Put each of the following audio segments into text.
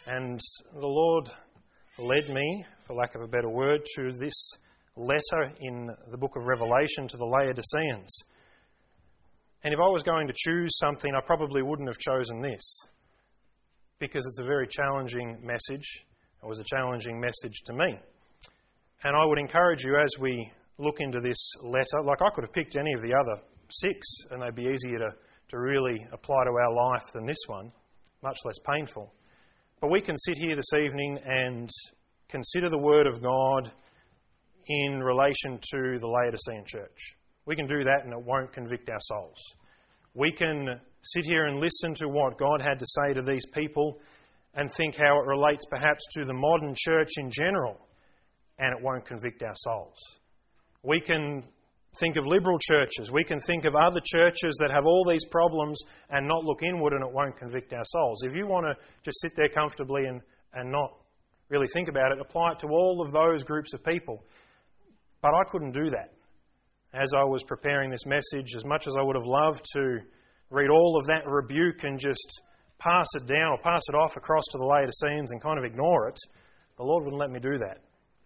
And the Lord led me, for lack of a better word, to this letter in the book of Revelation to the Laodiceans. And if I was going to choose something, I probably wouldn't have chosen this, because it's a very challenging message. It was a challenging message to me. And I would encourage you, as we look into this letter, like I could have picked any of the other 6, and they'd be easier to really apply to our life than this one, much less painful. But we can sit here this evening and consider the Word of God in relation to the Laodicean church. We can do that and it won't convict our souls. We can sit here and listen to what God had to say to these people and think how it relates perhaps to the modern church in general, and it won't convict our souls. We can think of liberal churches. We can think of other churches that have all these problems and not look inward, and it won't convict our souls. If you want to just sit there comfortably and not really think about it, apply it to all of those groups of people. But I couldn't do that. As I was preparing this message, as much as I would have loved to read all of that rebuke and just pass it down or pass it off across to the Laodiceans and kind of ignore it, the Lord wouldn't let me do that.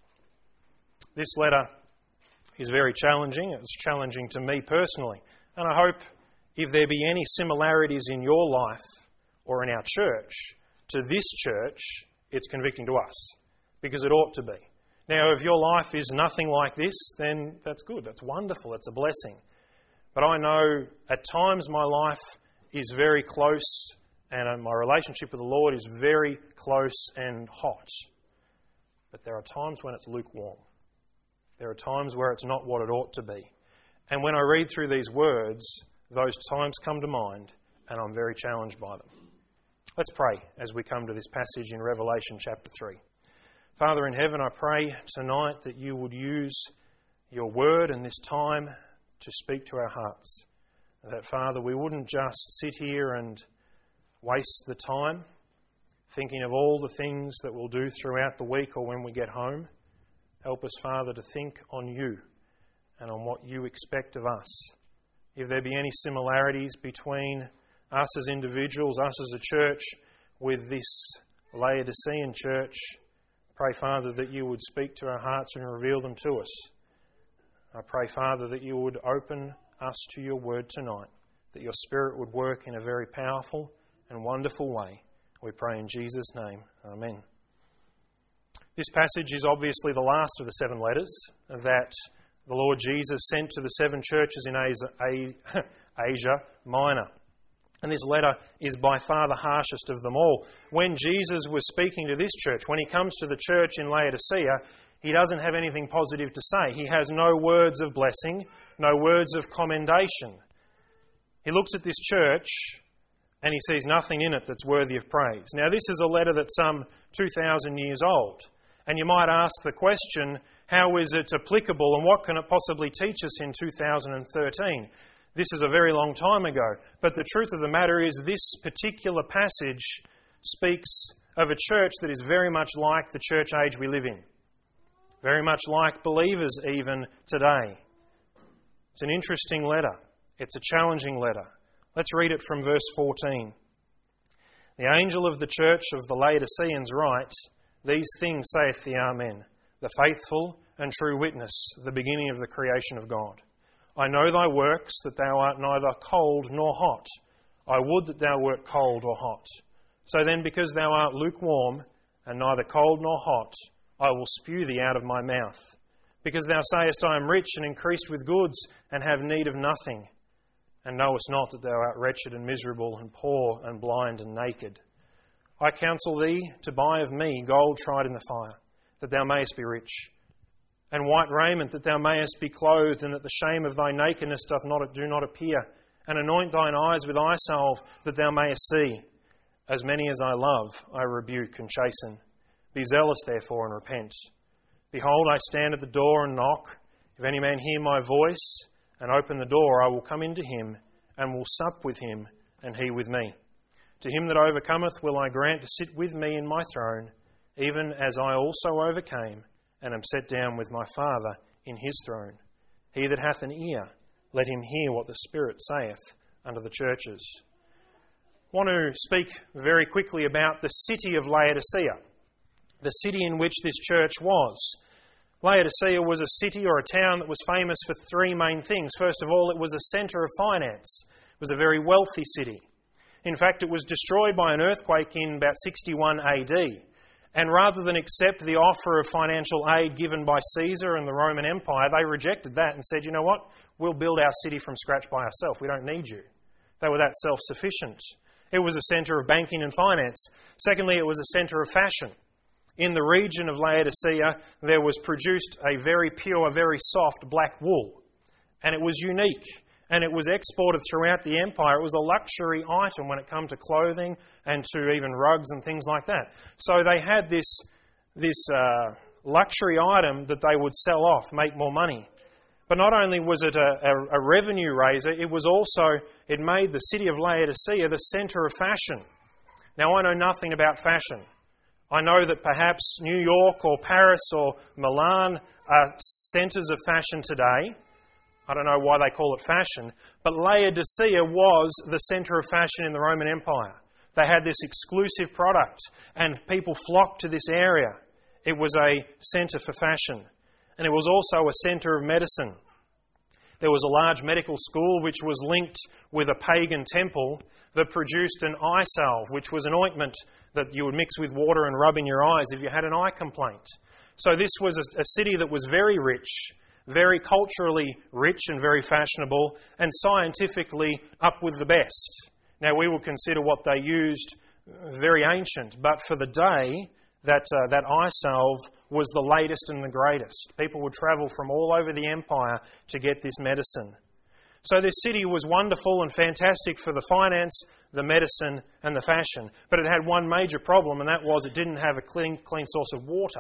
This letter is very challenging. It's challenging to me personally. And I hope if there be any similarities in your life or in our church to this church, it's convicting to us, because it ought to be. Now, if your life is nothing like this, then that's good. That's wonderful. It's a blessing. But I know at times my life is very close and my relationship with the Lord is very close and hot. But there are times when it's lukewarm. There are times where it's not what it ought to be. And when I read through these words, those times come to mind, and I'm very challenged by them. Let's pray as we come to this passage in Revelation chapter 3. Father in heaven, I pray tonight that you would use your word and this time to speak to our hearts. That, Father, we wouldn't just sit here and waste the time thinking of all the things that we'll do throughout the week or when we get home. Help us, Father, to think on you and on what you expect of us. If there be any similarities between us as individuals, us as a church, with this Laodicean church, pray, Father, that you would speak to our hearts and reveal them to us. I pray, Father, that you would open us to your word tonight, that your Spirit would work in a very powerful and wonderful way. We pray in Jesus' name. Amen. This passage is obviously the last of the 7 letters that the Lord Jesus sent to the 7 churches in Asia Minor. And this letter is by far the harshest of them all. When Jesus was speaking to this church, when he comes to the church in Laodicea, he doesn't have anything positive to say. He has no words of blessing, no words of commendation. He looks at this church and he sees nothing in it that's worthy of praise. Now, this is a letter that's some 2,000 years old. And you might ask the question, how is it applicable and what can it possibly teach us in 2013? This is a very long time ago. But the truth of the matter is this particular passage speaks of a church that is very much like the church age we live in. Very much like believers even today. It's an interesting letter. It's a challenging letter. Let's read it from verse 14. The angel of the church of the Laodiceans writes, "These things saith the Amen, the faithful and true witness, the beginning of the creation of God. I know thy works, that thou art neither cold nor hot. I would that thou wert cold or hot. So then, because thou art lukewarm, and neither cold nor hot, I will spew thee out of my mouth. Because thou sayest, I am rich and increased with goods, and have need of nothing, and knowest not that thou art wretched and miserable, and poor, and blind, and naked. I counsel thee to buy of me gold tried in the fire, that thou mayest be rich, and white raiment, that thou mayest be clothed, and that the shame of thy nakedness do not appear, and anoint thine eyes with eye salve, that thou mayest see. As many as I love, I rebuke and chasten. Be zealous, therefore, and repent. Behold, I stand at the door and knock. If any man hear my voice and open the door, I will come into him, and will sup with him, and he with me. To him that overcometh will I grant to sit with me in my throne, even as I also overcame, and am set down with my Father in his throne. He that hath an ear, let him hear what the Spirit saith unto the churches." I want to speak very quickly about the city of Laodicea, the city in which this church was. Laodicea was a city or a town that was famous for three main things. First of all, it was a centre of finance. It was a very wealthy city. In fact, it was destroyed by an earthquake in about 61 AD. And rather than accept the offer of financial aid given by Caesar and the Roman Empire, they rejected that and said, you know what, we'll build our city from scratch by ourselves. We don't need you. They were that self-sufficient. It was a centre of banking and finance. Secondly, it was a centre of fashion. In the region of Laodicea, there was produced a very pure, very soft black wool. And it was unique. And it was exported throughout the empire. It was a luxury item when it came to clothing and to even rugs and things like that. So they had this luxury item that they would sell off, make more money. But not only was it a revenue raiser, it made the city of Laodicea the centre of fashion. Now, I know nothing about fashion. I know that perhaps New York or Paris or Milan are centres of fashion today. I don't know why they call it fashion, but Laodicea was the centre of fashion in the Roman Empire. They had this exclusive product and people flocked to this area. It was a centre for fashion. And it was also a centre of medicine. There was a large medical school which was linked with a pagan temple that produced an eye salve, which was an ointment that you would mix with water and rub in your eyes if you had an eye complaint. So this was a city that was very rich, very culturally rich and very fashionable, and scientifically up with the best. Now, we will consider what they used very ancient, but for the day, that eye salve was the latest and the greatest. People would travel from all over the empire to get this medicine. So this city was wonderful and fantastic for the finance, the medicine and the fashion. But it had one major problem, and that was it didn't have a clean source of water.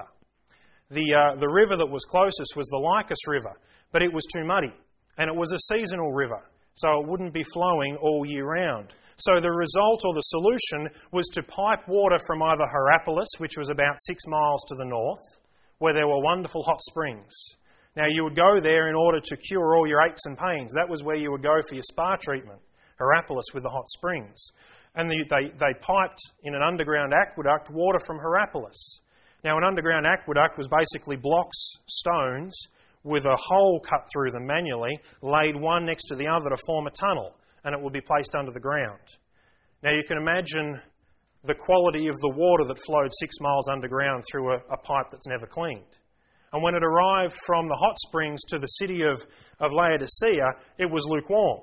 The river that was closest was the Lycus River, but it was too muddy. And it was a seasonal river, so it wouldn't be flowing all year round. So the result or the solution was to pipe water from either Hierapolis, which was about 6 miles to the north, where there were wonderful hot springs. Now, you would go there in order to cure all your aches and pains. That was where you would go for your spa treatment, Hierapolis with the hot springs. And they piped in an underground aqueduct water from Hierapolis. Now, an underground aqueduct was basically blocks, stones, with a hole cut through them manually, laid one next to the other to form a tunnel, and it would be placed under the ground. Now, you can imagine the quality of the water that flowed 6 miles underground through a pipe that's never cleaned. And when it arrived from the hot springs to the city of Laodicea, it was lukewarm,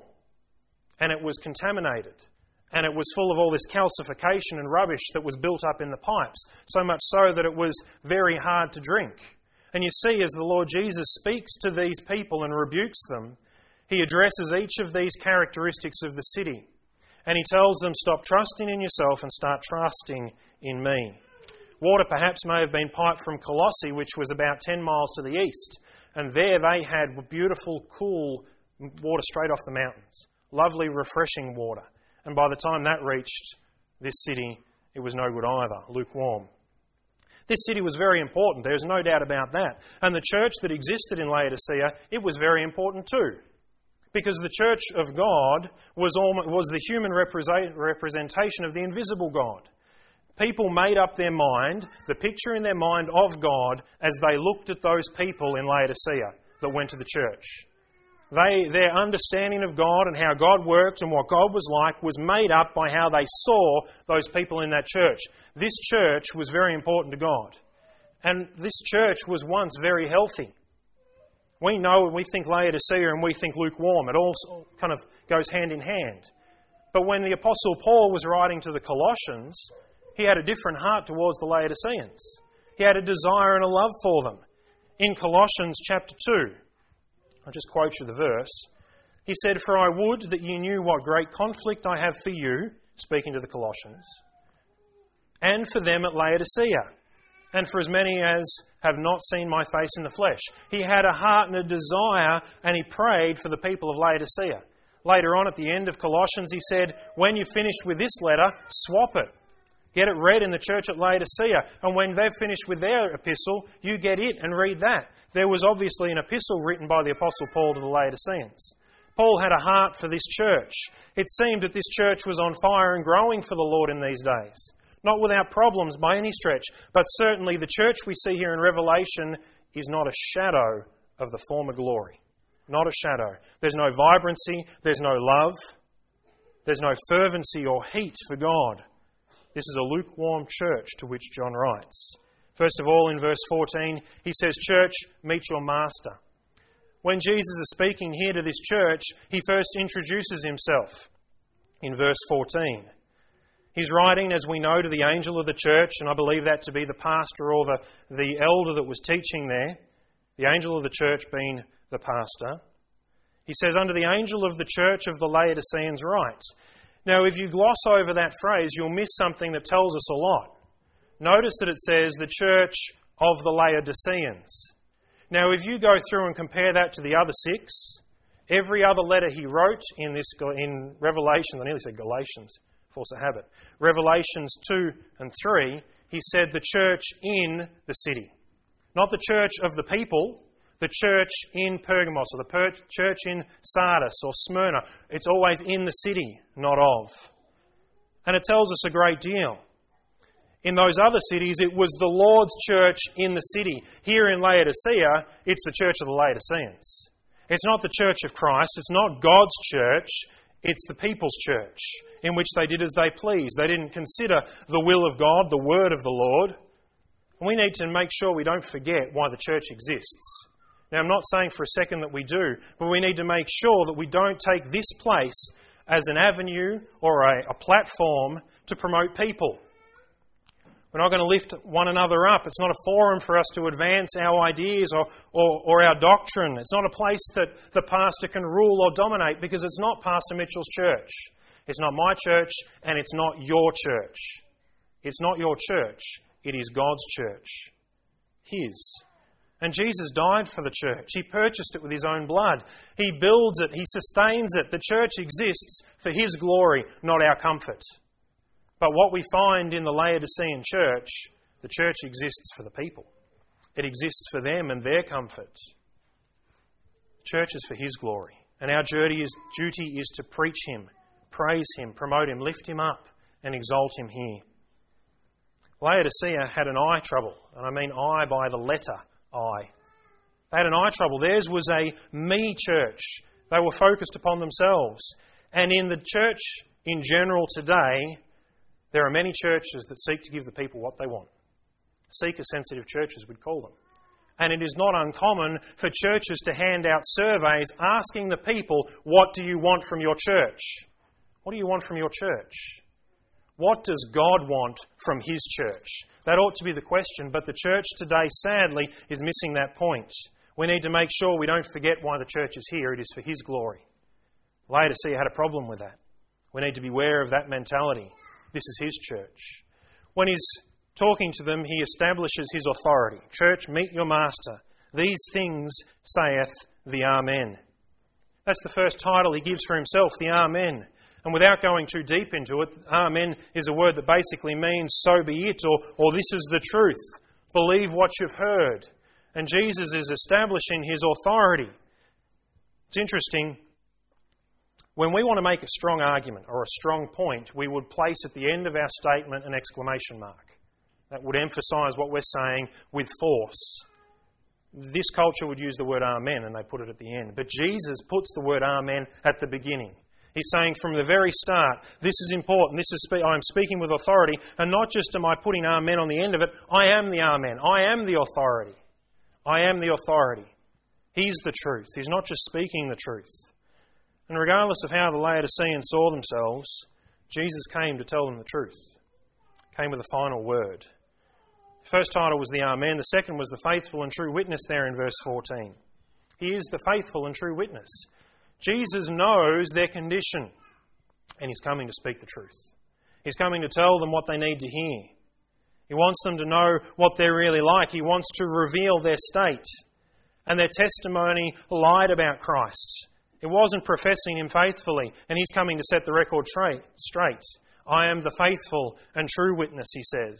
and it was contaminated, and it was full of all this calcification and rubbish that was built up in the pipes, so much so that it was very hard to drink. And you see, as the Lord Jesus speaks to these people and rebukes them, He addresses each of these characteristics of the city. And He tells them, stop trusting in yourself and start trusting in me. Water perhaps may have been piped from Colossae, which was about 10 miles to the east. And there they had beautiful, cool water straight off the mountains. Lovely, refreshing water. And by the time that reached this city, it was no good either, lukewarm. This city was very important, there's no doubt about that. And the church that existed in Laodicea, it was very important too. Because the church of God was the human representation of the invisible God. People made up their mind, the picture in their mind of God, as they looked at those people in Laodicea that went to the church. Their understanding of God and how God worked and what God was like was made up by how they saw those people in that church. This church was very important to God. And this church was once very healthy. We know when we think Laodicea and we think lukewarm, it all kind of goes hand in hand. But when the Apostle Paul was writing to the Colossians, he had a different heart towards the Laodiceans. He had a desire and a love for them. In Colossians chapter 2, I'll just quote you the verse. He said, "For I would that you knew what great conflict I have for you," speaking to the Colossians, "and for them at Laodicea, and for as many as have not seen my face in the flesh." He had a heart and a desire, and he prayed for the people of Laodicea. Later on at the end of Colossians, he said, when you're finished with this letter, swap it. Get it read in the church at Laodicea. And when they've finished with their epistle, you get it and read that. There was obviously an epistle written by the Apostle Paul to the Laodiceans. Paul had a heart for this church. It seemed that this church was on fire and growing for the Lord in these days. Not without problems by any stretch, but certainly the church we see here in Revelation is not a shadow of the former glory. Not a shadow. There's no vibrancy, there's no love, there's no fervency or heat for God. This is a lukewarm church to which John writes. First of all, in verse 14, he says, "Church, meet your master." When Jesus is speaking here to this church, he first introduces himself in verse 14. He's writing, as we know, to the angel of the church, and I believe that to be the pastor or the elder that was teaching there, the angel of the church being the pastor. He says, "Unto the angel of the church of the Laodiceans write." Now, if you gloss over that phrase, you'll miss something that tells us a lot. Notice that it says, the church of the Laodiceans. Now, if you go through and compare that to the other 6, every other letter he wrote in Revelation, I nearly said Galatians, force of habit, Revelations 2 and 3, he said the church in the city. Not the church of the people, the church in Pergamos, or the church in Sardis or Smyrna. It's always in the city, not of. And it tells us a great deal. In those other cities, it was the Lord's church in the city. Here in Laodicea, it's the church of the Laodiceans. It's not the church of Christ. It's not God's church. It's the people's church, in which they did as they pleased. They didn't consider the will of God, the word of the Lord. And we need to make sure we don't forget why the church exists. Now, I'm not saying for a second that we do, but we need to make sure that we don't take this place as an avenue or a platform to promote people. We're not going to lift one another up. It's not a forum for us to advance our ideas or our doctrine. It's not a place that the pastor can rule or dominate, because it's not Pastor Mitchell's church. It's not my church, and it's not your church. It's not your church. It is God's church. His. And Jesus died for the church. He purchased it with His own blood. He builds it. He sustains it. The church exists for His glory, not our comfort. But what we find in the Laodicean church, the church exists for the people. It exists for them and their comfort. The church is for His glory. And our duty is to preach Him, praise Him, promote Him, lift Him up and exalt Him here. Laodicea had an eye trouble, and I mean eye by the letter I. They had an eye trouble. Theirs was a me church. They were focused upon themselves. And in the church in general today, there are many churches that seek to give the people what they want. Seeker-sensitive churches, we'd call them. And it is not uncommon for churches to hand out surveys asking the people, what do you want from your church? What do you want from your church? What does God want from His church? That ought to be the question, but the church today, sadly, is missing that point. We need to make sure we don't forget why the church is here. It is for His glory. Laodicea had a problem with that. We need to be aware of that mentality. This is His church. When He's talking to them, He establishes His authority. Church, meet your master. These things saith the Amen. That's the first title He gives for Himself, the Amen. And without going too deep into it, Amen is a word that basically means so be it, or this is the truth. Believe what you've heard. And Jesus is establishing His authority. It's interesting. When we want to make a strong argument or a strong point, we would place at the end of our statement an exclamation mark. That would emphasise what we're saying with force. This culture would use the word Amen and they put it at the end. But Jesus puts the word Amen at the beginning. He's saying from the very start, this is important. I'm speaking with authority, and not just am I putting Amen on the end of it, I am the Amen. I am the authority. I am the authority. He's the truth. He's not just speaking the truth. And regardless of how the Laodiceans saw themselves, Jesus came to tell them the truth. Came with a final word. The first title was the Amen. The second was the faithful and true witness there in verse 14. He is the faithful and true witness. Jesus knows their condition, and He's coming to speak the truth. He's coming to tell them what they need to hear. He wants them to know what they're really like. He wants to reveal their state. And their testimony lied about Christ. It wasn't professing Him faithfully, and He's coming to set the record straight. I am the faithful and true witness, He says.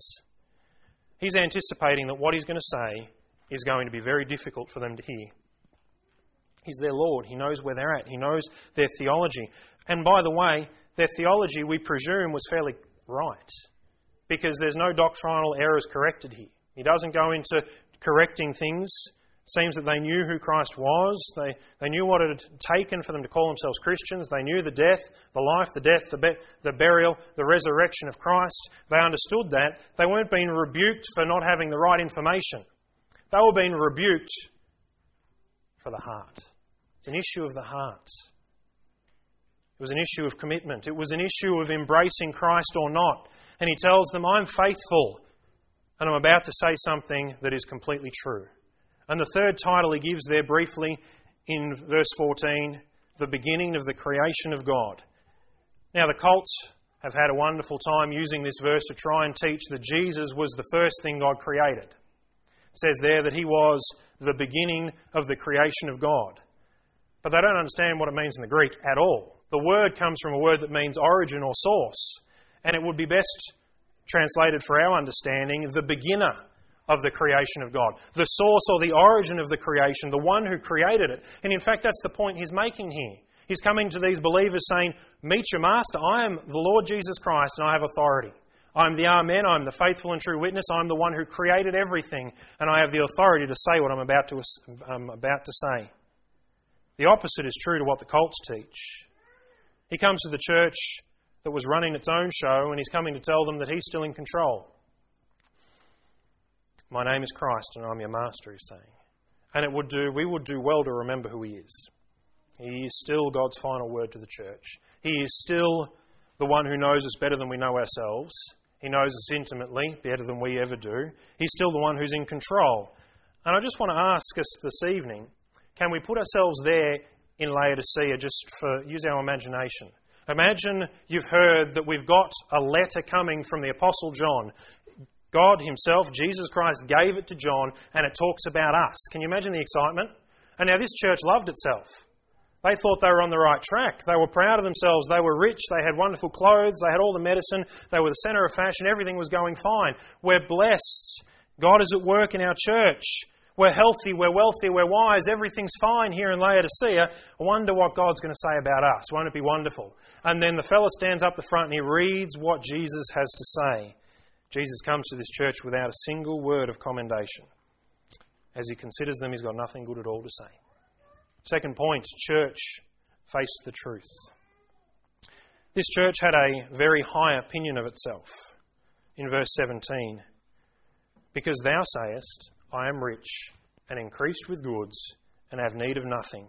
He's anticipating that what He's going to say is going to be very difficult for them to hear. He's their Lord. He knows where they're at. He knows their theology. And by the way, their theology, we presume, was fairly right, because there's no doctrinal errors corrected here. He doesn't go into correcting things. It seems that they knew who Christ was. They knew what it had taken for them to call themselves Christians. They knew the death, the life, the death, the burial, the resurrection of Christ. They understood that. They weren't being rebuked for not having the right information. They were being rebuked for the heart. It's an issue of the heart. It was an issue of commitment. It was an issue of embracing Christ or not. And he tells them, I'm faithful, and I'm about to say something that is completely true. And the third title he gives there briefly in verse 14, the beginning of the creation of God. Now the cults have had a wonderful time using this verse to try and teach that Jesus was the first thing God created. It says there that he was the beginning of the creation of God. But they don't understand what it means in the Greek at all. The word comes from a word that means origin or source. And it would be best translated for our understanding, the beginner of the creation of God. The source or the origin of the creation, the one who created it. And in fact, that's the point he's making here. He's coming to these believers saying, meet your master. I am the Lord Jesus Christ and I have authority. I'm the Amen. I'm the faithful and true witness. I'm the one who created everything. And I have the authority to say what I'm about to say. The opposite is true to what the cults teach. He comes to the church that was running its own show, and he's coming to tell them that he's still in control. My name is Christ, and I'm your master, he's saying. And we would do well to remember who he is. He is still God's final word to the church. He is still the one who knows us better than we know ourselves. He knows us intimately, better than we ever do. He's still the one who's in control. And I just want to ask us this evening, can we put ourselves there in Laodicea, just use our imagination? Imagine you've heard that we've got a letter coming from the Apostle John. God himself, Jesus Christ, gave it to John, and it talks about us. Can you imagine the excitement? And now this church loved itself. They thought they were on the right track. They were proud of themselves. They were rich. They had wonderful clothes. They had all the medicine. They were the centre of fashion. Everything was going fine. We're blessed. God is at work in our church. We're healthy, we're wealthy, we're wise, everything's fine here in Laodicea. I wonder what God's going to say about us. Won't it be wonderful? And then the fellow stands up the front and he reads what Jesus has to say. Jesus comes to this church without a single word of commendation. As he considers them, he's got nothing good at all to say. Second point, church, face the truth. This church had a very high opinion of itself. In verse 17, because thou sayest, I am rich and increased with goods and have need of nothing.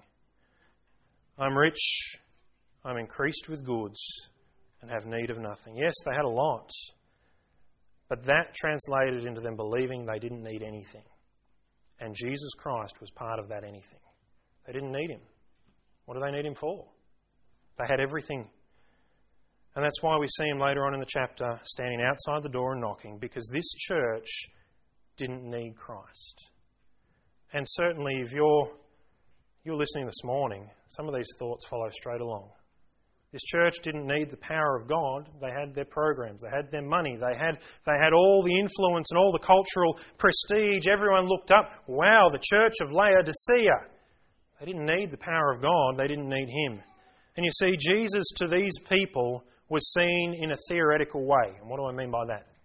I'm rich, I'm increased with goods and have need of nothing. Yes, they had a lot, but that translated into them believing they didn't need anything. And Jesus Christ was part of that anything. They didn't need him. What do they need him for? They had everything. And that's why we see him later on in the chapter standing outside the door and knocking, because this church didn't need Christ. And certainly if you're listening this morning, some of these thoughts follow straight along. This church didn't need the power of God. They had their programs, they had their money, they had all the influence and all the cultural prestige. Everyone looked up, wow, the church of Laodicea. They didn't need the power of God, they didn't need him. And you see, Jesus to these people was seen in a theoretical way. And what do I mean by that?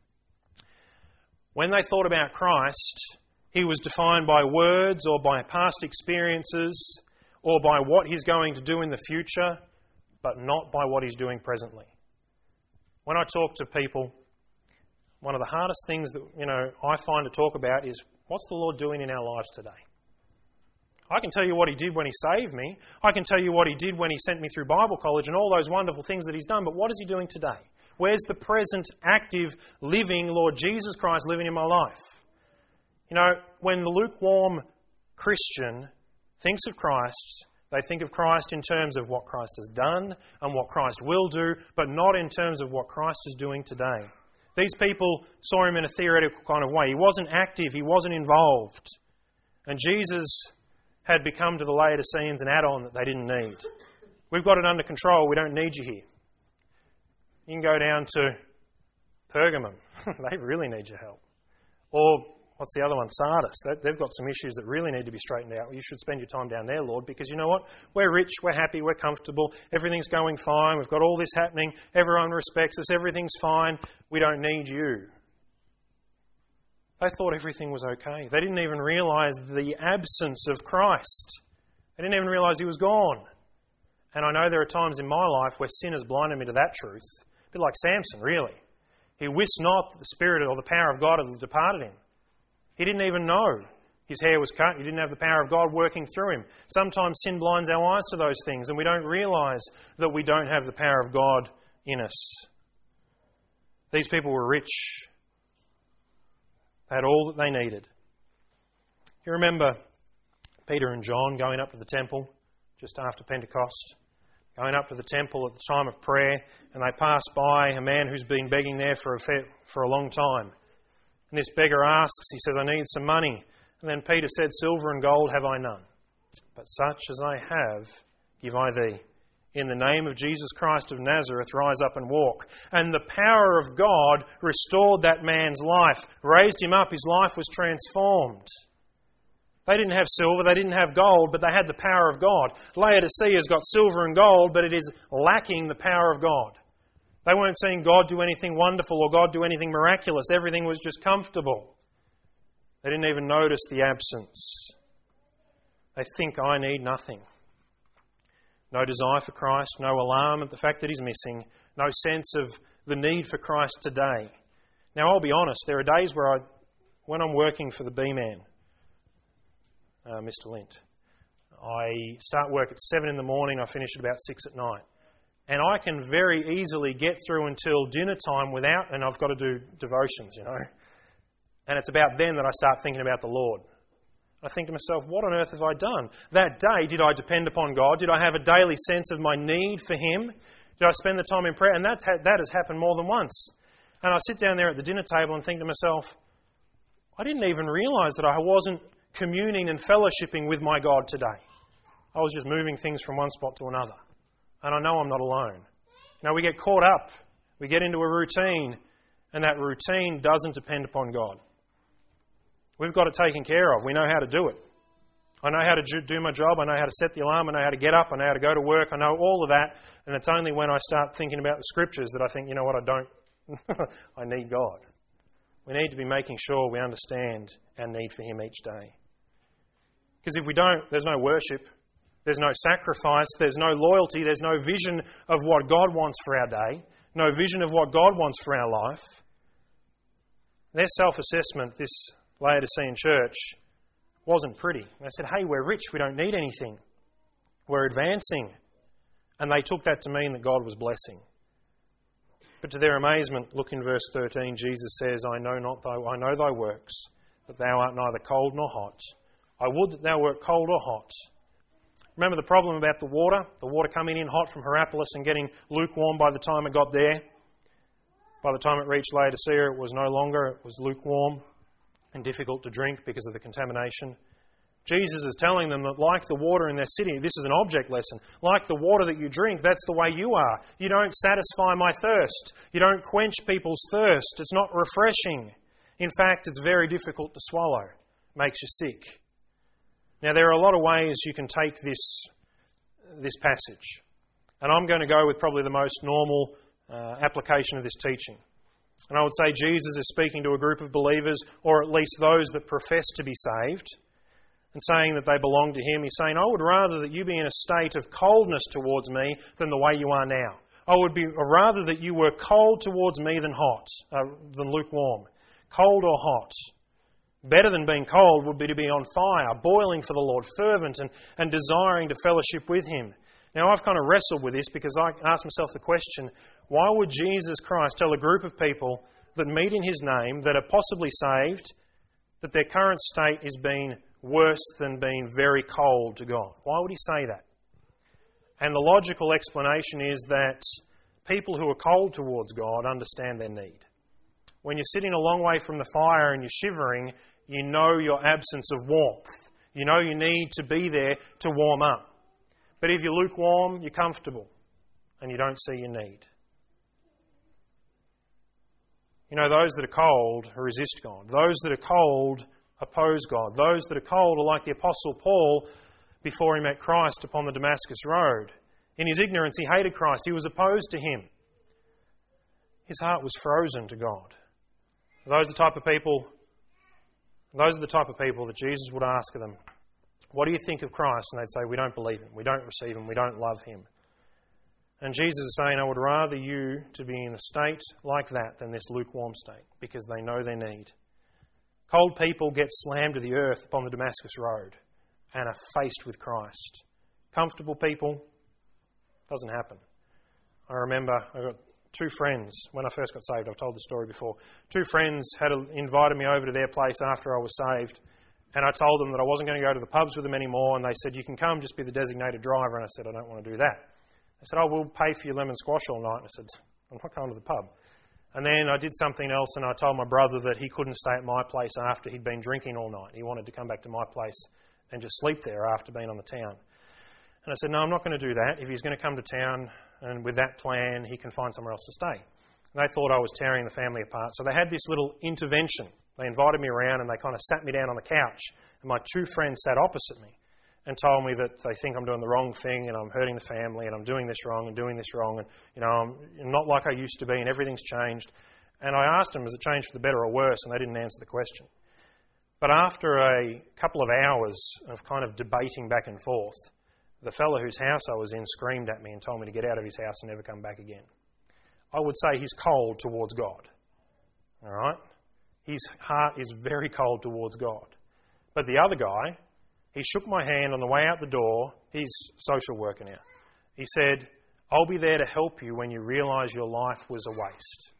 When they thought about Christ, he was defined by words or by past experiences or by what he's going to do in the future, but not by what he's doing presently. When I talk to people, one of the hardest things that I find to talk about is, what's the Lord doing in our lives today? I can tell you what he did when he saved me. I can tell you what he did when he sent me through Bible college and all those wonderful things that he's done, but what is he doing today? Where's the present, active, living Lord Jesus Christ living in my life? When the lukewarm Christian thinks of Christ, they think of Christ in terms of what Christ has done and what Christ will do, but not in terms of what Christ is doing today. These people saw him in a theoretical kind of way. He wasn't active, he wasn't involved. And Jesus had become to the Laodiceans an add-on that they didn't need. We've got it under control, we don't need you here. You can go down to Pergamum. They really need your help. Or What's the other one? Sardis. They've got some issues that really need to be straightened out. You should spend your time down there, Lord, because you know what? We're rich, we're happy, we're comfortable, everything's going fine, we've got all this happening, everyone respects us, everything's fine, we don't need you. They thought everything was okay. They didn't even realise the absence of Christ. They didn't even realise He was gone. And I know there are times in my life where sin has blinded me to that truth. A bit like Samson, really. He wist not that the Spirit or the power of God had departed him. He didn't even know his hair was cut. He didn't have the power of God working through him. Sometimes sin blinds our eyes to those things and we don't realise that we don't have the power of God in us. These people were rich. They had all that they needed. You remember Peter and John going up to the temple just after Pentecost, going up to the temple at the time of prayer, and they pass by a man who's been begging there for a long time. And this beggar asks, he says, I need some money. And then Peter said, silver and gold have I none, but such as I have give I thee. In the name of Jesus Christ of Nazareth, rise up and walk. And the power of God restored that man's life, raised him up, his life was transformed. They didn't have silver, they didn't have gold, but they had the power of God. Laodicea's got silver and gold, but it is lacking the power of God. They weren't seeing God do anything wonderful or God do anything miraculous. Everything was just comfortable. They didn't even notice the absence. They think, I need nothing. No desire for Christ, no alarm at the fact that He's missing, no sense of the need for Christ today. Now, I'll be honest, there are days where when I'm working for the B-Man, Mr. Lint, I start work at 7 in the morning, I finish at about 6 at night. And I can very easily get through until dinner time and I've got to do devotions, And it's about then that I start thinking about the Lord. I think to myself, what on earth have I done? That day, did I depend upon God? Did I have a daily sense of my need for Him? Did I spend the time in prayer? And that has happened more than once. And I sit down there at the dinner table and think to myself, I didn't even realise that I wasn't communing and fellowshipping with my God today. I was just moving things from one spot to another. And I know I'm not alone. Now, we get caught up. We get into a routine, and that routine doesn't depend upon God. We've got it taken care of. We know how to do it. I know how to do my job. I know how to set the alarm. I know how to get up. I know how to go to work. I know all of that. And it's only when I start thinking about the Scriptures that I think, you know what, I don't. I need God. We need to be making sure we understand our need for Him each day. Because if we don't, there's no worship. There's no sacrifice, there's no loyalty, there's no vision of what God wants for our day, no vision of what God wants for our life. Their self-assessment, this Laodicean church, wasn't pretty. They said, hey, we're rich, we don't need anything. We're advancing. And they took that to mean that God was blessing. But to their amazement, look in verse 13, Jesus says, I know thy works, that thou art neither cold nor hot. I would that thou wert cold or hot. Remember the problem about the water coming in hot from Hierapolis and getting lukewarm by the time it got there? By the time it reached Laodicea, it was no longer, it was lukewarm and difficult to drink because of the contamination. Jesus is telling them that like the water in their city, this is an object lesson, like the water that you drink, that's the way you are. You don't satisfy my thirst. You don't quench people's thirst. It's not refreshing. In fact, it's very difficult to swallow. It makes you sick. Now, there are a lot of ways you can take this passage. And I'm going to go with probably the most normal application of this teaching. And I would say Jesus is speaking to a group of believers, or at least those that profess to be saved, and saying that they belong to Him. He's saying, I would rather that you be in a state of coldness towards me than the way you are now. I would rather that you were cold towards me than lukewarm. Cold or hot. Better than being cold would be to be on fire, boiling for the Lord, fervent and desiring to fellowship with Him. Now, I've kind of wrestled with this because I asked myself the question, why would Jesus Christ tell a group of people that meet in His name, that are possibly saved, that their current state is being worse than being very cold to God? Why would He say that? And the logical explanation is that people who are cold towards God understand their need. When you're sitting a long way from the fire and you're shivering, you know your absence of warmth. You know you need to be there to warm up. But if you're lukewarm, you're comfortable and you don't see your need. You know, those that are cold resist God. Those that are cold oppose God. Those that are cold are like the Apostle Paul before he met Christ upon the Damascus Road. In his ignorance, he hated Christ. He was opposed to him. His heart was frozen to God. Those are the type of people that Jesus would ask of them, "What do you think of Christ?" And they'd say, "We don't believe him. We don't receive him. We don't love him." And Jesus is saying, "I would rather you to be in a state like that than this lukewarm state, because they know their need." Cold people get slammed to the earth upon the Damascus Road and are faced with Christ. Comfortable people, doesn't happen. I remember I got two friends, when I first got saved, I've told the story before. Two friends had invited me over to their place after I was saved, and I told them that I wasn't going to go to the pubs with them anymore, and they said, "You can come, just be the designated driver." And I said, "I don't want to do that." They said, "Oh, we'll pay for your lemon squash all night." And I said, "I'm not going to the pub." And then I did something else, and I told my brother that he couldn't stay at my place after he'd been drinking all night. He wanted to come back to my place and just sleep there after being on the town. And I said, "No, I'm not going to do that. If he's going to come to town and with that plan, he can find somewhere else to stay." And they thought I was tearing the family apart. So they had this little intervention. They invited me around and they kind of sat me down on the couch. And my two friends sat opposite me and told me that they think I'm doing the wrong thing and I'm hurting the family and I'm doing this wrong and doing this wrong. And, you know, I'm not like I used to be and everything's changed. And I asked them, has it changed for the better or worse? And they didn't answer the question. But after a couple of hours of kind of debating back and forth, the fellow whose house I was in screamed at me and told me to get out of his house and never come back again. I would say he's cold towards God. All right? His heart is very cold towards God. But the other guy, he shook my hand on the way out the door. He's social worker now. He said, "I'll be there to help you when you realise your life was a waste."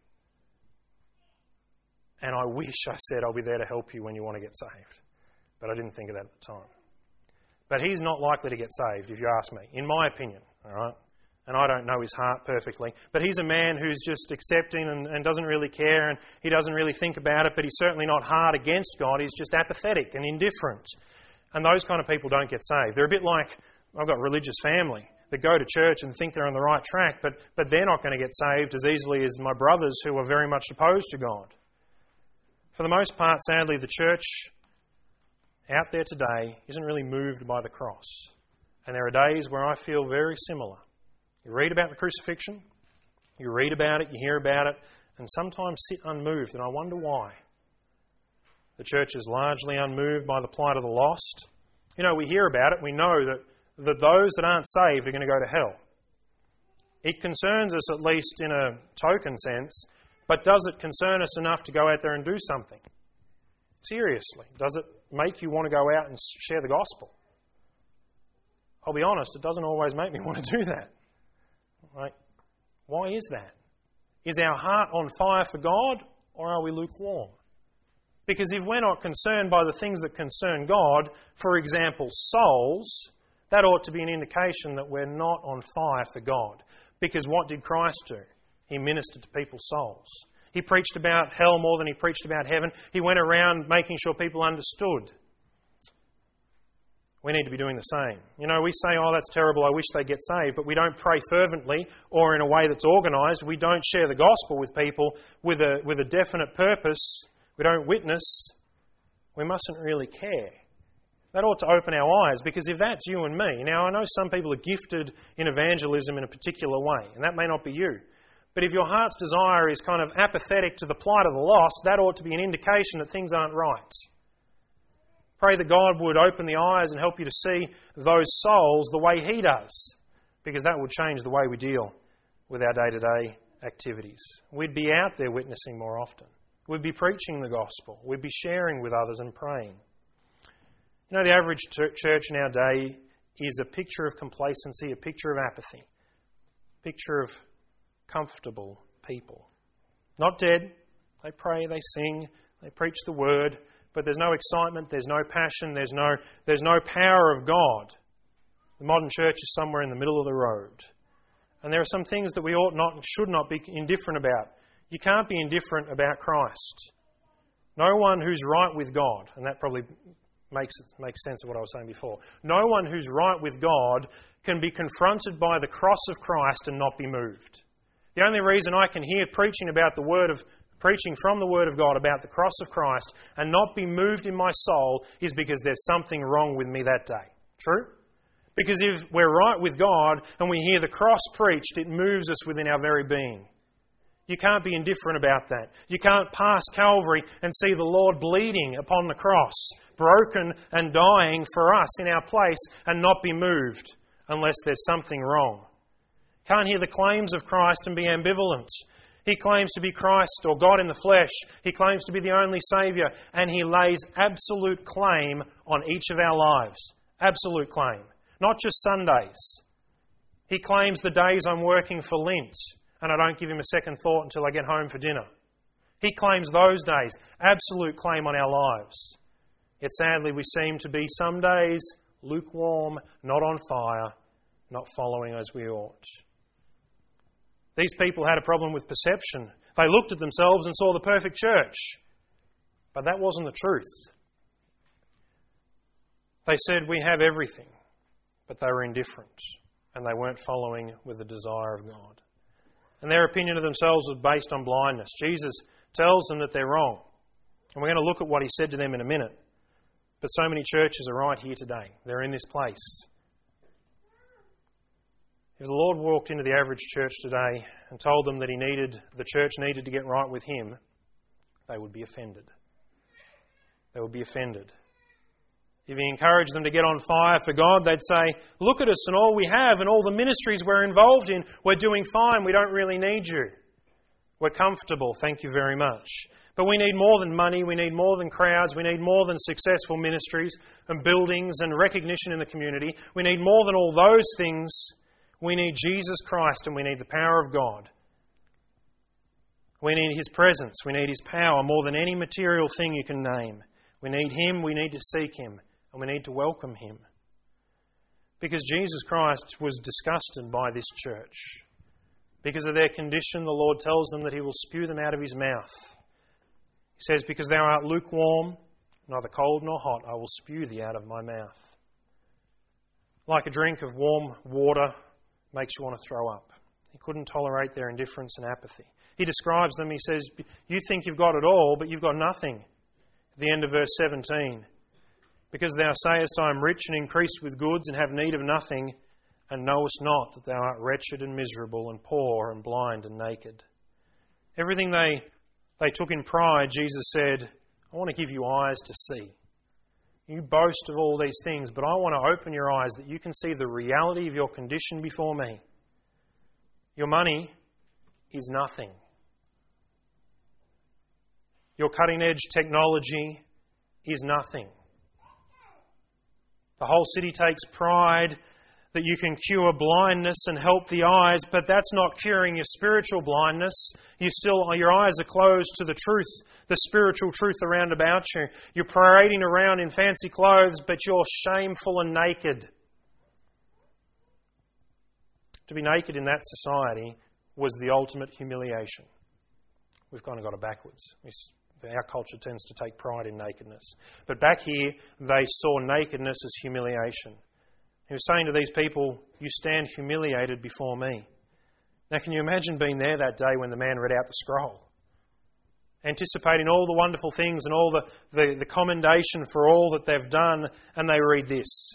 And I wish I said, "I'll be there to help you when you want to get saved." But I didn't think of that at the time. But he's not likely to get saved, if you ask me, in my opinion. All right? And I don't know his heart perfectly. But he's a man who's just accepting and doesn't really care, and he doesn't really think about it, but he's certainly not hard against God. He's just apathetic and indifferent. And those kind of people don't get saved. They're a bit like, I've got a religious family that go to church and think they're on the right track, but they're not going to get saved as easily as my brothers who are very much opposed to God. For the most part, sadly, the church out there today isn't really moved by the cross. And there are days where I feel very similar. You read about the crucifixion, you read about it, you hear about it, and sometimes sit unmoved, and I wonder why. The church is largely unmoved by the plight of the lost. You know, we hear about it, we know that those that aren't saved are going to go to hell. It concerns us, at least in a token sense, but does it concern us enough to go out there and do something? Seriously, does it make you want to go out and share the gospel? I'll be honest, it doesn't always make me want to do that. Right? Why is that? Is our heart on fire for God, or are we lukewarm? Because if we're not concerned by the things that concern God, for example, souls, that ought to be an indication that we're not on fire for God. Because what did Christ do? He ministered to people's souls. He preached about hell more than he preached about heaven. He went around making sure people understood. We need to be doing the same. You know, we say, "Oh, that's terrible, I wish they'd get saved," but we don't pray fervently or in a way that's organised. We don't share the gospel with people with a definite purpose. We don't witness. We mustn't really care. That ought to open our eyes, because if that's you and me, now I know some people are gifted in evangelism in a particular way, and that may not be you. But if your heart's desire is kind of apathetic to the plight of the lost, that ought to be an indication that things aren't right. Pray that God would open the eyes and help you to see those souls the way He does, because that would change the way we deal with our day-to-day activities. We'd be out there witnessing more often. We'd be preaching the gospel. We'd be sharing with others and praying. You know, the average church in our day is a picture of complacency, a picture of apathy, a picture of comfortable people. Not dead. They pray, they sing, they preach the word, but there's no excitement, there's no passion, there's no power of God. The modern church is somewhere in the middle of the road. And there are some things that we ought not and should not be indifferent about. You can't be indifferent about Christ. No one who's right with God, and that probably makes sense of what I was saying before. No one who's right with God can be confronted by the cross of Christ and not be moved. The only reason I can hear preaching about the word of preaching from the Word of God about the cross of Christ and not be moved in my soul is because there's something wrong with me that day. True? Because if we're right with God and we hear the cross preached, it moves us within our very being. You can't be indifferent about that. You can't pass Calvary and see the Lord bleeding upon the cross, broken and dying for us in our place, and not be moved unless there's something wrong. Can't hear the claims of Christ and be ambivalent. He claims to be Christ or God in the flesh. He claims to be the only Saviour, and He lays absolute claim on each of our lives. Absolute claim. Not just Sundays. He claims the days I'm working for Lent, and I don't give Him a second thought until I get home for dinner. He claims those days. Absolute claim on our lives. Yet sadly we seem to be some days lukewarm, not on fire, not following as we ought. These people had a problem with perception. They looked at themselves and saw the perfect church. But that wasn't the truth. They said, we have everything, but they were indifferent, and they weren't following with the desire of God. And their opinion of themselves was based on blindness. Jesus tells them that they're wrong. And we're going to look at what He said to them in a minute. But so many churches are right here today. They're in this place. If the Lord walked into the average church today and told them that the church needed to get right with Him, they would be offended. They would be offended. If He encouraged them to get on fire for God, they'd say, look at us and all we have and all the ministries we're involved in. We're doing fine. We don't really need you. We're comfortable. Thank you very much. But we need more than money. We need more than crowds. We need more than successful ministries and buildings and recognition in the community. We need more than all those things. We need Jesus Christ, and we need the power of God. We need His presence. We need His power more than any material thing you can name. We need Him. We need to seek Him. And we need to welcome Him. Because Jesus Christ was disgusted by this church. Because of their condition, the Lord tells them that He will spew them out of His mouth. He says, because thou art lukewarm, neither cold nor hot, I will spew thee out of my mouth. Like a drink of warm water makes you want to throw up. He couldn't tolerate their indifference and apathy. He describes them, he says, you think you've got it all, but you've got nothing. At the end of verse 17, because thou sayest, I am rich and increased with goods and have need of nothing, and knowest not that thou art wretched and miserable and poor and blind and naked. Everything they took in pride, Jesus said, I want to give you eyes to see. You boast of all these things, but I want to open your eyes that you can see the reality of your condition before me. Your money is nothing. Your cutting-edge technology is nothing. The whole city takes pride that you can cure blindness and help the eyes, but that's not curing your spiritual blindness. Your eyes are closed to the truth, the spiritual truth around about you. You're parading around in fancy clothes, but you're shameful and naked. To be naked in that society was the ultimate humiliation. We've kind of got it backwards. Our culture tends to take pride in nakedness. But back here, they saw nakedness as humiliation. He was saying to these people, you stand humiliated before me. Now can you imagine being there that day when the man read out the scroll? Anticipating all the wonderful things and all the commendation for all that they've done, and they read this.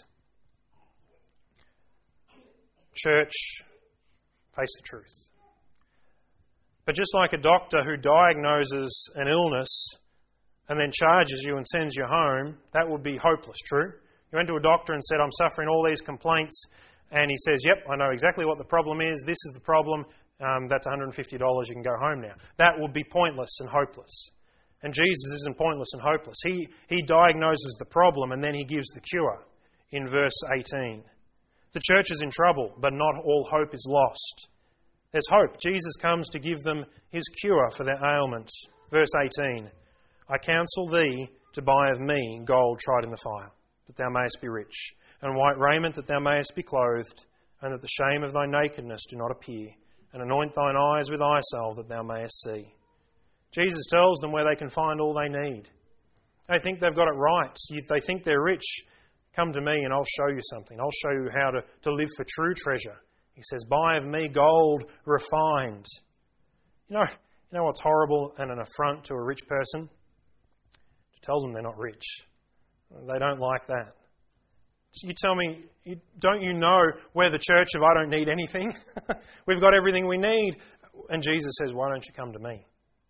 Church, face the truth. But just like a doctor who diagnoses an illness and then charges you and sends you home, that would be hopeless, true? You went to a doctor and said, I'm suffering all these complaints, and he says, yep, I know exactly what the problem is, this is the problem, that's $150, you can go home now. That would be pointless and hopeless. And Jesus isn't pointless and hopeless. He diagnoses the problem and then He gives the cure in verse 18. The church is in trouble, but not all hope is lost. There's hope. Jesus comes to give them His cure for their ailment. Verse 18, I counsel thee to buy of me gold tried in the fire, that thou mayest be rich, and white raiment that thou mayest be clothed, and that the shame of thy nakedness do not appear, and anoint thine eyes with eye salve that thou mayest see. Jesus tells them where they can find all they need. They think they've got it right. They think they're rich. Come to me and I'll show you something. I'll show you how to live for true treasure. He says, buy of me gold refined. You know, You know what's horrible and an affront to a rich person? To tell them they're not rich. They don't like that. So you tell me, don't you know we're the church of I don't need anything? We've got everything we need. And Jesus says, why don't you come to me?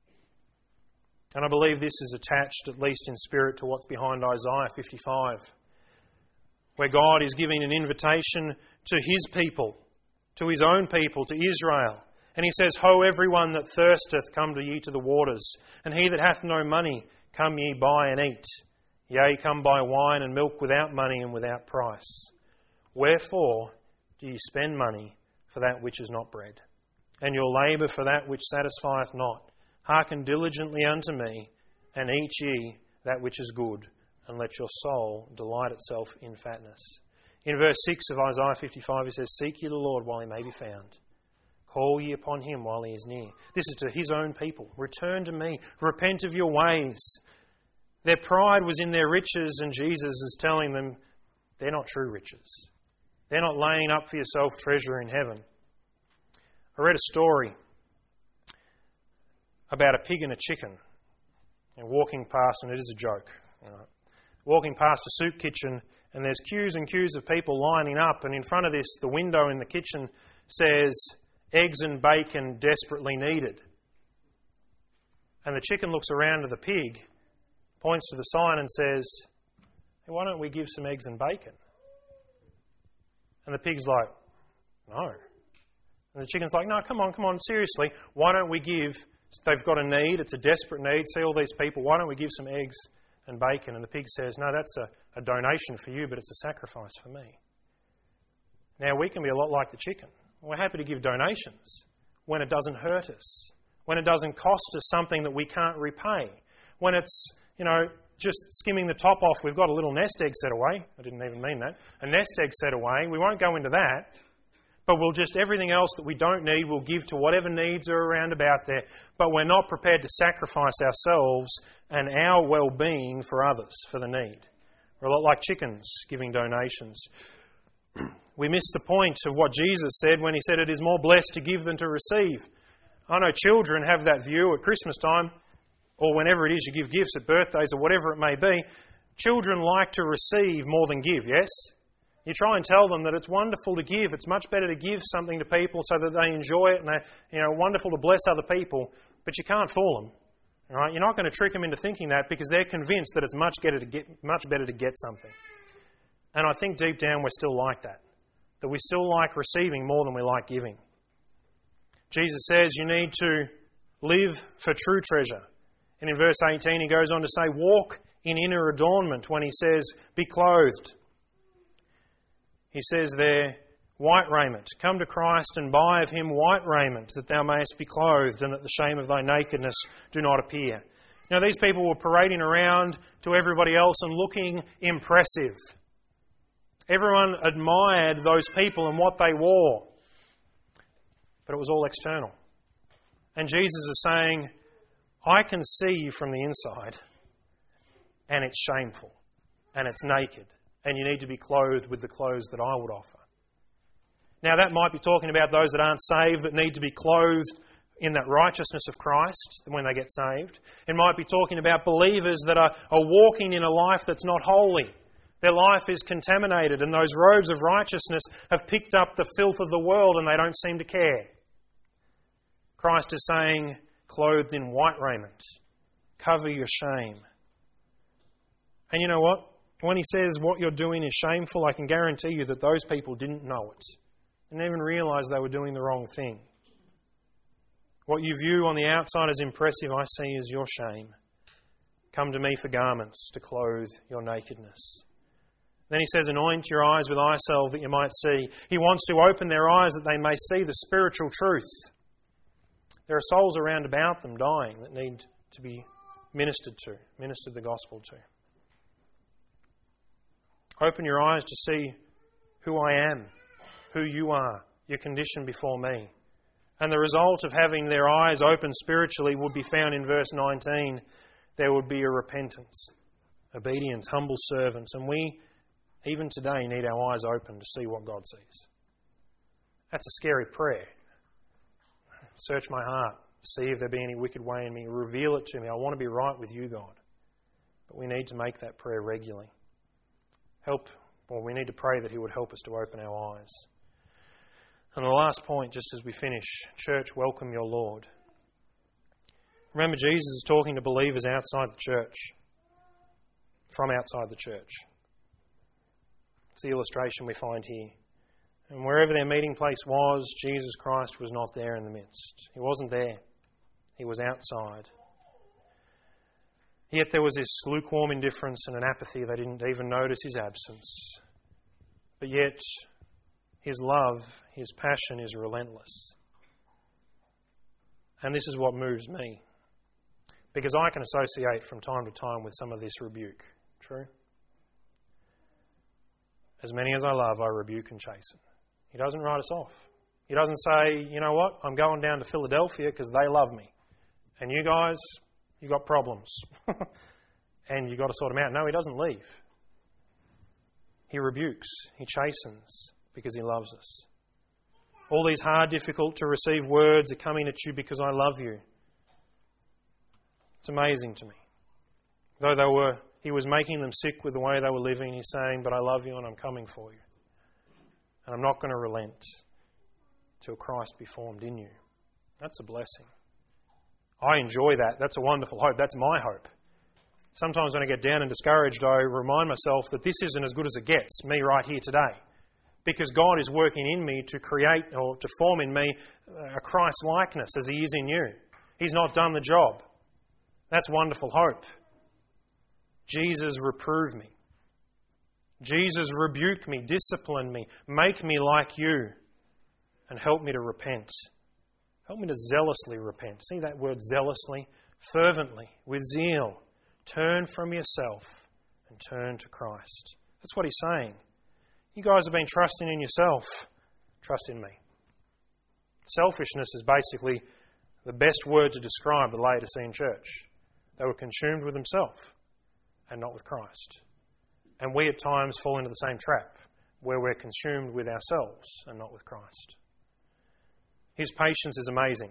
And I believe this is attached, at least in spirit, to what's behind Isaiah 55, where God is giving an invitation to His people, to His own people, to Israel. And He says, Ho, everyone that thirsteth, come to ye to the waters, and he that hath no money, come ye buy and eat. Yea, come buy wine and milk without money and without price. Wherefore do ye spend money for that which is not bread, and your labour for that which satisfieth not? Hearken diligently unto me, and eat ye that which is good, and let your soul delight itself in fatness. In verse 6 of Isaiah 55, He says, Seek ye the Lord while He may be found. Call ye upon Him while He is near. This is to His own people. Return to me. Repent of your ways. Their pride was in their riches, and Jesus is telling them they're not true riches. They're not laying up for yourself treasure in heaven. I read a story about a pig and a chicken, and walking past, and it is a joke, walking past a soup kitchen, and there's queues and queues of people lining up, and in front of this, the window in the kitchen says, eggs and bacon desperately needed. And the chicken looks around to the pig, points to the sign and says, hey, why don't we give some eggs and bacon? And the pig's like, no. And the chicken's like, no, come on, seriously, why don't we give... They've got a need, it's a desperate need. See all these people, why don't we give some eggs and bacon? And the pig says, no, that's a donation for you, but it's a sacrifice for me. Now, we can be a lot like the chicken. We're happy to give donations when it doesn't hurt us, when it doesn't cost us something that we can't repay, when it's, just skimming the top off. We've got a little nest egg set away. I didn't even mean that. A nest egg set away. We won't go into that. But we'll just, everything else that we don't need, we'll give to whatever needs are around about there. But we're not prepared to sacrifice ourselves and our well-being for others, for the need. We're a lot like chickens giving donations. We miss the point of what Jesus said when He said it is more blessed to give than to receive. I know children have that view at Christmas time, or whenever it is you give gifts at birthdays or whatever it may be. Children like to receive more than give, yes? You try and tell them that it's wonderful to give. It's much better to give something to people so that they enjoy it and they're, wonderful to bless other people. But you can't fool them. All right? You're not going to trick them into thinking that because they're convinced that it's much better to get something. And I think deep down we're still like that. That we still like receiving more than we like giving. Jesus says you need to live for true treasure. And in verse 18 He goes on to say, walk in inner adornment when He says, be clothed. He says there, white raiment. Come to Christ and buy of Him white raiment, that thou mayest be clothed, and that the shame of thy nakedness do not appear. Now, these people were parading around to everybody else and looking impressive. Everyone admired those people and what they wore. But it was all external. And Jesus is saying, I can see you from the inside, and it's shameful, and it's naked. And you need to be clothed with the clothes that I would offer. Now, that might be talking about those that aren't saved, that need to be clothed in that righteousness of Christ when they get saved. It might be talking about believers that are walking in a life that's not holy. Their life is contaminated, and those robes of righteousness have picked up the filth of the world, and they don't seem to care. Christ is saying, clothed in white raiment, cover your shame. And you know what? When He says what you're doing is shameful, I can guarantee you that those people didn't know it. They didn't even realise they were doing the wrong thing. What you view on the outside as impressive, I see as your shame. Come to me for garments to clothe your nakedness. Then He says, anoint your eyes with eye salve that you might see. He wants to open their eyes that they may see the spiritual truth. There are souls around about them dying that need to be ministered the gospel to. Open your eyes to see who I am, who you are, your condition before me. And the result of having their eyes open spiritually would be found in verse 19. There would be a repentance, obedience, humble servants. And we, even today, need our eyes open to see what God sees. That's a scary prayer. Search my heart. See if there be any wicked way in me. Reveal it to me. I want to be right with you, God. But we need to make that prayer regularly. We need to pray that He would help us to open our eyes. And the last point, just as we finish, church, welcome your Lord. Remember, Jesus is talking to believers outside the church, from outside the church. It's the illustration we find here. And wherever their meeting place was, Jesus Christ was not there in the midst. He wasn't there. He was outside. Yet there was this lukewarm indifference and an apathy. They didn't even notice His absence. But yet, His love, His passion is relentless. And this is what moves me. Because I can associate from time to time with some of this rebuke. True? As many as I love, I rebuke and chasten. He doesn't write us off. He doesn't say, you know what, I'm going down to Philadelphia because they love me. And you guys, you got problems. And you got to sort them out. No, He doesn't leave. He rebukes. He chastens because He loves us. All these hard, difficult to receive words are coming at you because I love you. It's amazing to me. Though He was making them sick with the way they were living, He's saying, but I love you and I'm coming for you. And I'm not going to relent till Christ be formed in you. That's a blessing. I enjoy that. That's a wonderful hope. That's my hope. Sometimes when I get down and discouraged, I remind myself that this isn't as good as it gets, me right here today. Because God is working in me to create or to form in me a Christ-likeness as He is in you. He's not done the job. That's wonderful hope. Jesus, reprove me. Jesus, rebuke me, discipline me, make me like you, and help me to repent. Help me to zealously repent. See that word zealously? Fervently, with zeal. Turn from yourself and turn to Christ. That's what He's saying. You guys have been trusting in yourself. Trust in me. Selfishness is basically the best word to describe the Laodicean church. They were consumed with themselves and not with Christ. And we at times fall into the same trap where we're consumed with ourselves and not with Christ. His patience is amazing.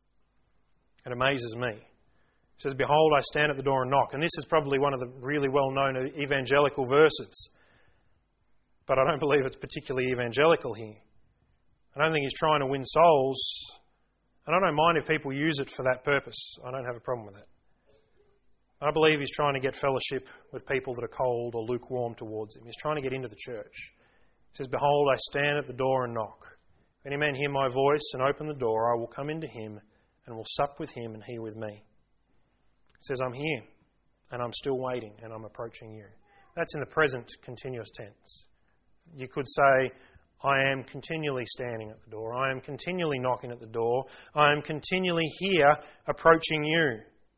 It amazes me. He says, behold, I stand at the door and knock. And this is probably one of the really well-known evangelical verses. But I don't believe it's particularly evangelical here. I don't think He's trying to win souls. And I don't mind if people use it for that purpose. I don't have a problem with that. I believe He's trying to get fellowship with people that are cold or lukewarm towards Him. He's trying to get into the church. He says, behold, I stand at the door and knock. If any man hear my voice and open the door, I will come into him and will sup with him and he with me. He says, I'm here and I'm still waiting and I'm approaching you. That's in the present continuous tense. You could say, I am continually standing at the door. I am continually knocking at the door. I am continually here approaching you.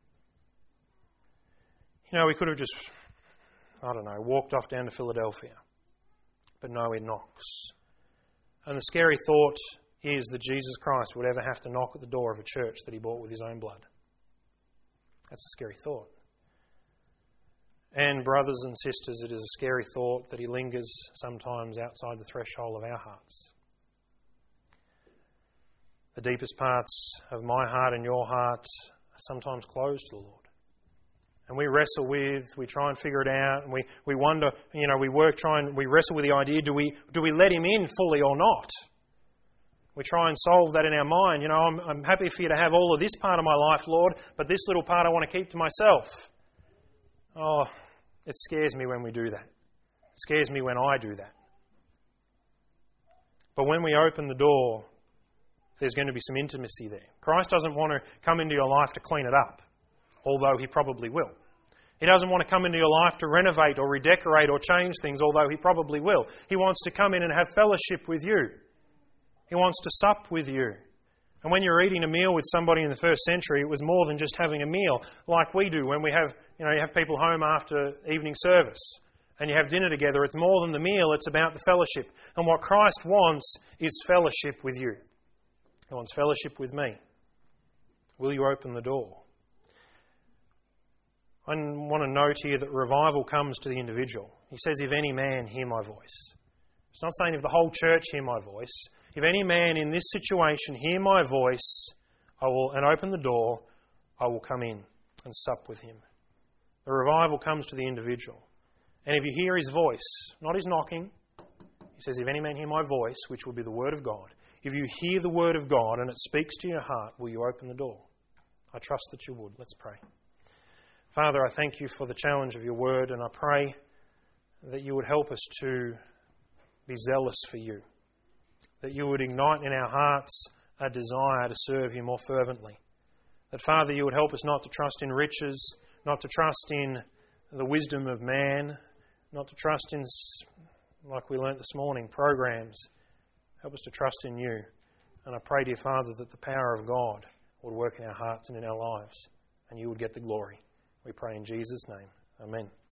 You know, we could have just, walked off down to Philadelphia. But no, He knocks. And the scary thought is that Jesus Christ would ever have to knock at the door of a church that He bought with His own blood. That's a scary thought. And brothers and sisters, it is a scary thought that He lingers sometimes outside the threshold of our hearts. The deepest parts of my heart and your heart are sometimes closed to the Lord. And we wrestle we try and figure it out, and we wonder, we wrestle with the idea, do we let Him in fully or not? We try and solve that in our mind. I'm happy for you to have all of this part of my life, Lord, but this little part I want to keep to myself. Oh, it scares me when we do that. It scares me when I do that. But when we open the door, there's going to be some intimacy there. Christ doesn't want to come into your life to clean it up, although He probably will. He doesn't want to come into your life to renovate or redecorate or change things, although He probably will. He wants to come in and have fellowship with you. He wants to sup with you. And when you're eating a meal with somebody in the first century, it was more than just having a meal, like we do when we have, you have people home after evening service and you have dinner together. It's more than the meal, it's about the fellowship. And what Christ wants is fellowship with you. He wants fellowship with me. Will you open the door? I want to note here that revival comes to the individual. He says, if any man hear my voice. It's not saying if the whole church hear my voice. If any man in this situation hear my voice, and open the door, I will come in and sup with him. The revival comes to the individual. And if you hear his voice, not his knocking, he says, if any man hear my voice, which will be the word of God, if you hear the word of God and it speaks to your heart, will you open the door? I trust that you would. Let's pray. Father, I thank you for the challenge of your word, and I pray that you would help us to be zealous for you, that you would ignite in our hearts a desire to serve you more fervently, that, Father, you would help us not to trust in riches, not to trust in the wisdom of man, not to trust in, like we learnt this morning, programs. Help us to trust in you. And I pray, dear Father, that the power of God would work in our hearts and in our lives, and you would get the glory. We pray in Jesus' name. Amen.